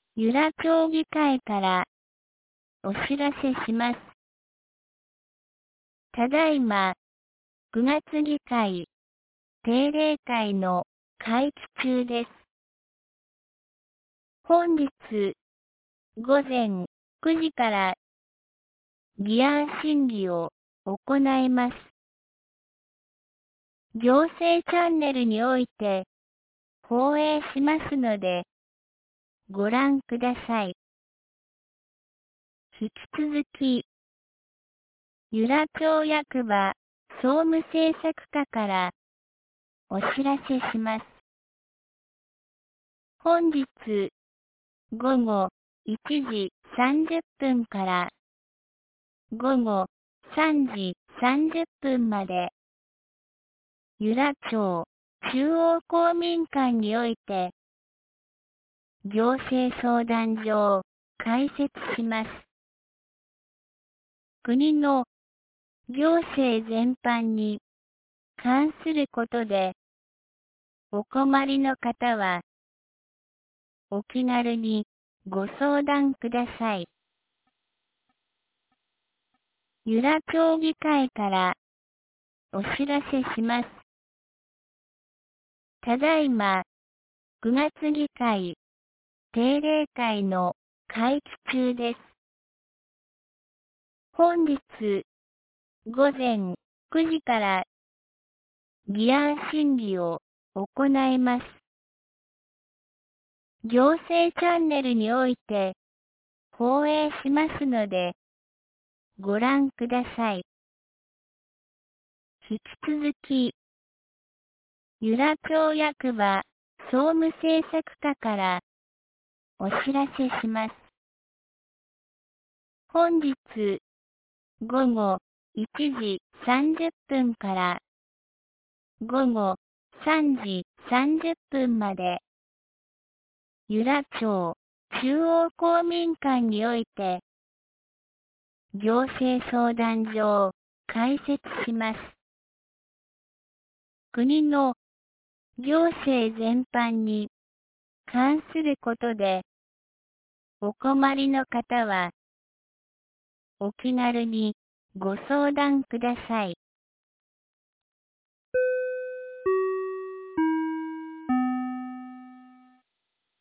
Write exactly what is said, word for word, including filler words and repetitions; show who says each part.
Speaker 1: 由良町議会からお知らせします。ただいま、くがつ議会定例会の会期中です。本日午前くじから議案審議を行います。行政チャンネルにおいて放映しますのでご覧ください。引き続き、由良町役場総務政策課からお知らせします。本日午後いちじさんじゅっぷんから午後さんじさんじゅっぷんまで、由良町中央公民館において、行政相談所を開設します。国の行政全般に関することで、お困りの方は、お気軽にご相談ください。由良町議会からお知らせします。ただいま、くがつ議会定例会の会期中です。本日午前くじから議案審議を行います。行政チャンネルにおいて放映しますのでご覧ください。引き続き、由良町役場総務政策課からお知らせします。本日午後いちじさんじゅっぷんから午後さんじさんじゅっぷんまで、由良町中央公民館において、行政相談所を開設します。国の行政全般に関することで、お困りの方は、お気軽にご相談ください。